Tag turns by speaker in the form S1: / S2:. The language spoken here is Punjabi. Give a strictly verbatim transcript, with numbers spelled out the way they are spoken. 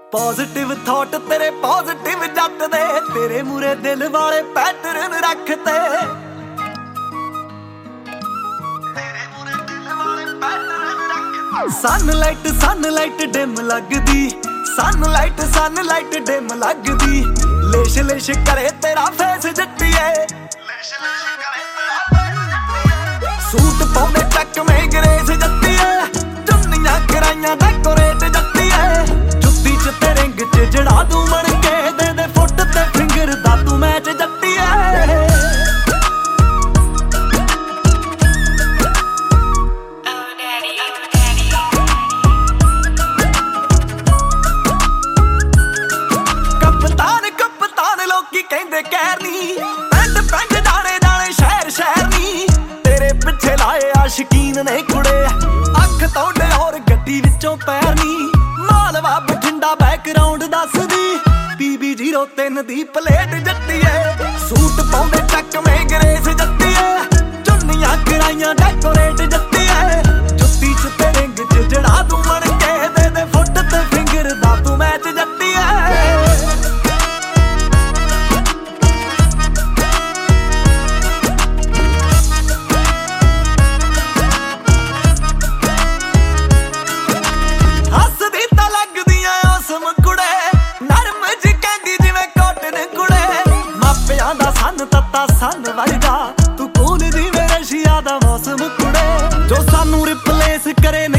S1: ਪੋਜ਼ਿਟਿਵ ਥਾਟ ਤੇਰੇ ਪੋਜ਼ਿਟਿਵ ਜੱਟ ਦੇ, ਤੇਰੇ ਮੂਰੇ ਦਿਲ ਵਾਲੇ ਪੈਟਰਨ ਰੱਖਤੇ, ਤੇਰੇ ਮੂਰੇ ਦਿਲ ਵਾਲੇ ਪੈਟਰਨ ਰੱਖਤੇ। ਸਨਲਾਈਟ ਸਨਲਾਈਟ ਡਿਮ ਲੱਗਦੀ, ਸਨਲਾਈਟ ਸਨਲਾਈਟ ਡਿਮ ਲੱਗਦੀ, ਲੇਸ਼ ਲੇਸ਼ ਕਰੇ ਤੇਰਾ ਫੇਸ ਜੱਟੀਏ, ਲੇਸ਼ ਲੇਸ਼ ਕਰੇ ਤੇਰਾ ਫੇਸ ਜੱਟੀਏ। ਸੂਟ ਪਾਉਂਦੇ ਚੱਕਵੇਂ ਗਰੇਸ ਜੱਟੀਏ, ਚੁੰਨੀਆਂ ਕਰਾਈਆਂ ਡੈਕੋਰੇਟ ਜੱਟੀਏ, ਜੁੱਤੀ ਚ ਤੇ ਰਿੰਗ ਚ ਜੜਾ ਦੂੰ ਮਣ ਕੇ, ਦੇ ਦੇ ਫੁੱਟ ਤੇ ਫਿੰਗਰ ਦਾ ਤੂੰ ਮੈਚ ਜੱਟੀਏ। ਕਪਤਾਨ ਕਪਤਾਨ ਲੋਕੀ ਕਹਿੰਦੇ ਕਹਿਰ ਨੀ, ਪਿੰਡ ਪਿੰਡ ਦਾਣੇ ਦਾਣੇ ਸ਼ਹਿਰ ਸ਼ਹਿਰ ਨੀ, ਤੇਰੇ ਪਿੱਛੇ ਲਾਏ ਆਸ਼ਕੀਨ ਨੇ ਕੁੜੇ, ਅੱਖ ਤੋਂ ਡਿਓਰ ਗੱਡੀ ਵਿੱਚੋਂ ਪੈਰ ਨੀ, ਮਾਲਵਾ ਬਠਿੰਡਾ ਬੈਕਗਰਾਉਂਡ ਦੱਸਦੀ, ਪੀ ਬੀ ਜ਼ੀਰੋ ਤਿੰਨ ਦੀ ਪਲੇਟ ਜੱਟੀਏ। ਸੂਟ ਪਾਉਂਦੇ ਚੱਕਵੇਂ ਗਰੇਸ ਜੱਟੀਏ, ਚੁੰਨੀਆਂ ਕਰਾਈਆਂ ਡੈਕੋਰੇਟ ਜੱਟੀਏ, ਜੁੱਤੀ ਚ ਤੇ ਰਿੰਗ ਚ ਜੜਾ ਦੂੰ ਮਣ ਕੇ, ਦੇ ਦੇ ਫੁੱਟ ਤੇ ਫਿੰਗਰ ਦਾ ਤੂੰ ਮੈਚ ਜੱਟੀਏ। ਦਾ ਸੰਨ ਤੱਤਾ ਸੰਨ ਵਰਗਾ, ਤੂੰ ਕੂਲ ਜਿਵੇਂ ਰਸ਼ੀਆ ਦਾ ਮੌਸਮ ਕੁੜੇ, ਜੋ ਸਾਨੂੰ ਰਿਪਲੇਸ ਕਰੇ।